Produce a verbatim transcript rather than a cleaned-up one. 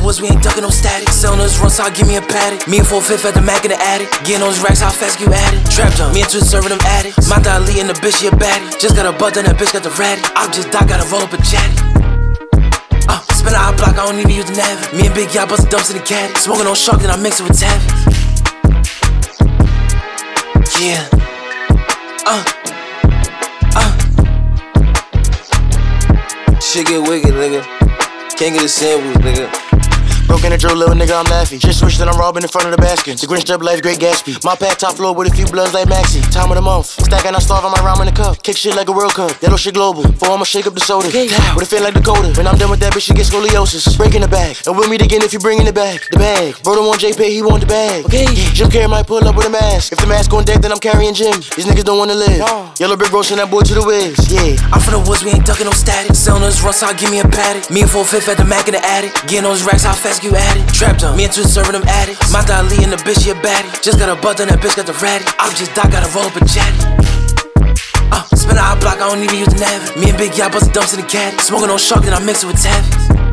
woods, we ain't ducking no static. Selling us run, so I give me a paddock. Me and four fifth at the Mac in the attic. Getting those racks, how fast you at it? Trap jump, me and two serving them addicts. My Dali and the bitch, she a baddie. Just got a butt, then that bitch got the ratty. I'm just Doc, gotta roll up a chatty. Uh, spin a hot block, I don't even use the Navi. Me and Big Y'all bust dumps in the caddy. Smoking on shark, then I mix it with Taffy. Yeah. Uh. Uh. Shit get wicked, nigga. Can't get a sandwich, nigga. Broke in the drill, little nigga, I'm laughing. Just switched and I'm robbing in front of the basket. The Grinch up life, Great Gatsby. My pad top floor with a few bloods like Maxi. Time of the month. Stacking, I starve on my rhyme in the cup. Kick shit like a World Cup. Yellow shit global. For I'ma shake up the soda. Okay. With a feel like Dakota. When I'm done with that bitch, she get scoliosis. Breaking the bag. And we'll meet again if you bringing it back. The bag. Bro don't want J P, he want the bag. Okay. Jim Carrey might pull up with a mask. If the mask on deck, then I'm carrying Jim. These niggas don't wanna live. No. Yellow brick roast and that boy to the whiz. Yeah. I'm from the woods, we ain't ducking no static. Selling us run, so I give me a paddock. Me and four fifth at the Mac in the attic. Getting those racks, how fast you at it? Trap jump, me and two serving them addicts. My Dali and the bitch, she a baddie. Just got a butt, then that bitch got the ratty. I'm just Doc, gotta roll up a chatty. Uh, spin a hot block, I don't even use the Navi. Me and Big Y'all bust dumps in the caddy. Smoking on shark, then I mix it with Taffy.